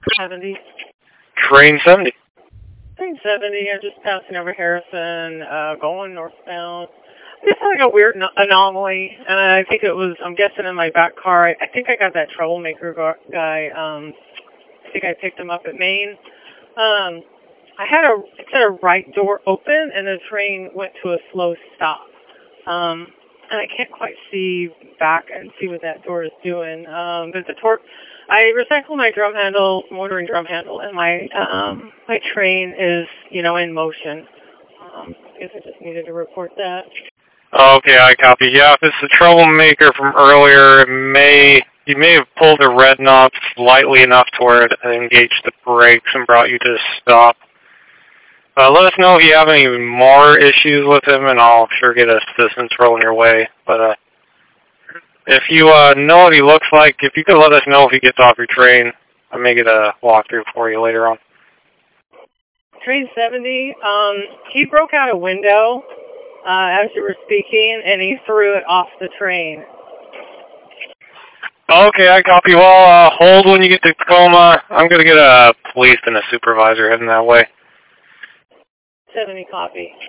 70. Train 70. Train 70, I'm just passing over Harrison, going northbound. Just had like a weird anomaly, and I think I'm guessing in my back car. I think I got that troublemaker guy. I think I picked him up at Maine. I had it said a right door open, and the train went to a slow stop. And I can't quite see back and see what that door is doing. But the torque, I recycled my drum handle, motoring drum handle, and my train is, in motion. I guess I just needed to report that. Okay, I copy. Yeah, if it's the troublemaker from earlier, you may have pulled the red knob slightly enough to where it engaged the brakes and brought you to a stop. Let us know if you have any more issues with him, and I'll sure get assistance rolling your way. But if you know what he looks like, if you could let us know if he gets off your train, I may get a walkthrough for you later on. Train 70, he broke out a window as you were speaking, and he threw it off the train. Okay, I copy. Well, hold when you get to Tacoma. I'm going to get a police and a supervisor heading that way. 70 copy.